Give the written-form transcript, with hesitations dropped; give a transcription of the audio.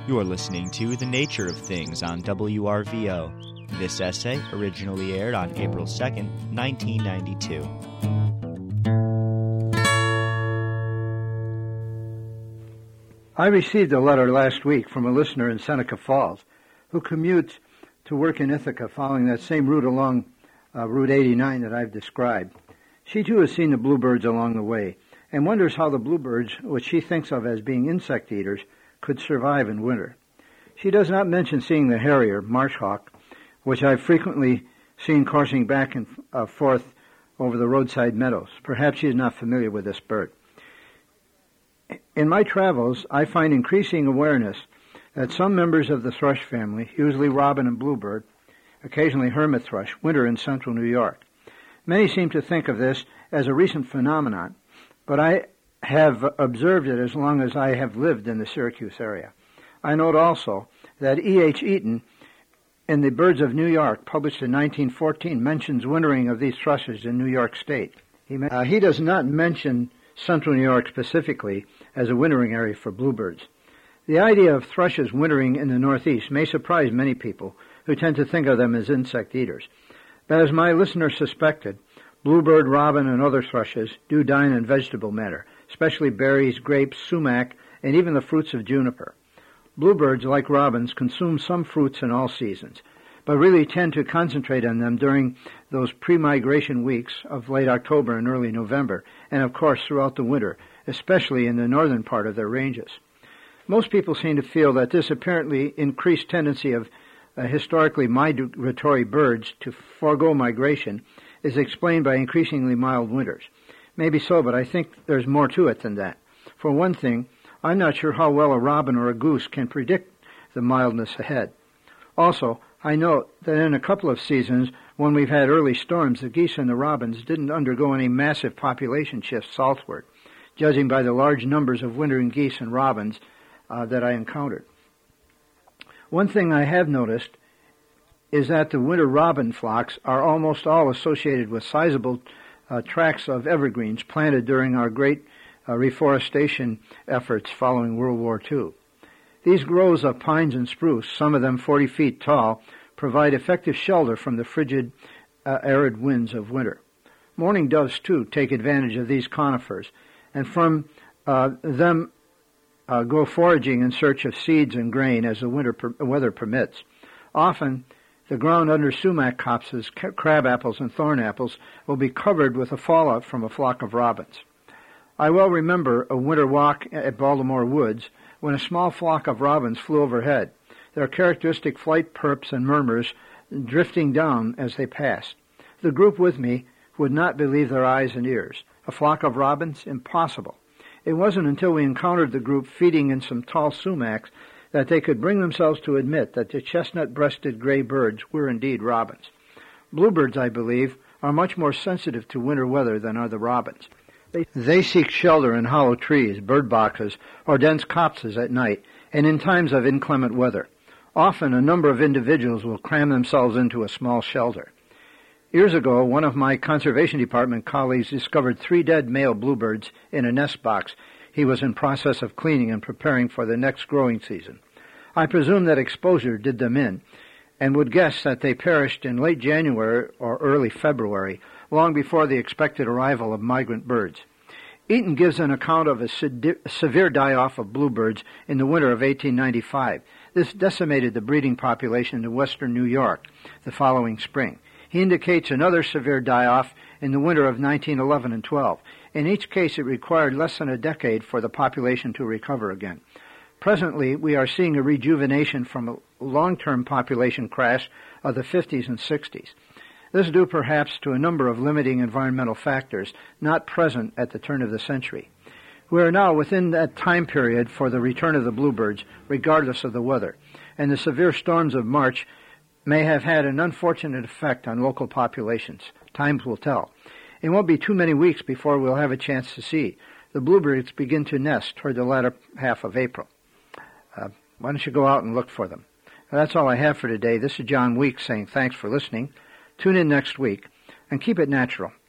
You're listening to The Nature of Things on WRVO. This essay originally aired on April 2nd, 1992. I received a letter last week from a listener in Seneca Falls who commutes to work in Ithaca following that same route along Route 89 that I've described. She too has seen the bluebirds along the way and wonders how the bluebirds, which she thinks of as being insect eaters, could survive in winter. She does not mention seeing the harrier, marsh hawk, which I've frequently seen coursing back and forth over the roadside meadows. Perhaps she is not familiar with this bird. In my travels, I find increasing awareness that some members of the thrush family, usually robin and bluebird, occasionally hermit thrush, winter in central New York. Many seem to think of this as a recent phenomenon, but I have observed it as long as I have lived in the Syracuse area. I note also that E.H. Eaton, in The Birds of New York, published in 1914, mentions wintering of these thrushes in New York State. He does not mention central New York specifically as a wintering area for bluebirds. The idea of thrushes wintering in the Northeast may surprise many people who tend to think of them as insect eaters. But as my listener suspected, bluebird, robin, and other thrushes do dine in vegetable matter, especially berries, grapes, sumac, and even the fruits of juniper. Bluebirds, like robins, consume some fruits in all seasons, but really tend to concentrate on them during those pre-migration weeks of late October and early November, and of course throughout the winter, especially in the northern part of their ranges. Most people seem to feel that this apparently increased tendency of historically migratory birds to forego migration is explained by increasingly mild winters. Maybe so, but I think there's more to it than that. For one thing, I'm not sure how well a robin or a goose can predict the mildness ahead. Also, I note that in a couple of seasons, when we've had early storms, the geese and the robins didn't undergo any massive population shifts southward, judging by the large numbers of wintering geese and robins that I encountered. One thing I have noticed is that the winter robin flocks are almost all associated with sizable tracts of evergreens planted during our great reforestation efforts following World War II. These groves of pines and spruce, some of them 40 feet tall, provide effective shelter from the frigid, arid winds of winter. Mourning doves, too, take advantage of these conifers, and from them go foraging in search of seeds and grain as the weather permits. Often, the ground under sumac copses, crab apples, and thorn apples will be covered with a fallout from a flock of robins. I well remember a winter walk at Baltimore Woods when a small flock of robins flew overhead, their characteristic flight perps and murmurs drifting down as they passed. The group with me would not believe their eyes and ears. A flock of robins? Impossible. It wasn't until we encountered the group feeding in some tall sumacs that they could bring themselves to admit that the chestnut-breasted gray birds were indeed robins. Bluebirds, I believe, are much more sensitive to winter weather than are the robins. They seek shelter in hollow trees, bird boxes, or dense copses at night, and in times of inclement weather. Often a number of individuals will cram themselves into a small shelter. Years ago, one of my Conservation Department colleagues discovered 3 dead male bluebirds in a nest box he was in process of cleaning and preparing for the next growing season. I presume that exposure did them in, and would guess that they perished in late January or early February, long before the expected arrival of migrant birds. Eaton gives an account of a severe die-off of bluebirds in the winter of 1895. This decimated the breeding population in western New York the following spring. He indicates another severe die-off in the winter of 1911 and 12. In each case, it required less than a decade for the population to recover again. Presently, we are seeing a rejuvenation from a long-term population crash of the 50s and 60s. This is due perhaps to a number of limiting environmental factors not present at the turn of the century. We are now within that time period for the return of the bluebirds, regardless of the weather, and the severe storms of March may have had an unfortunate effect on local populations. Time will tell. It won't be too many weeks before we'll have a chance to see the bluebirds begin to nest toward the latter half of April. Why don't you go out and look for them? Now, that's all I have for today. This is John Weeks saying thanks for listening. Tune in next week, and keep it natural.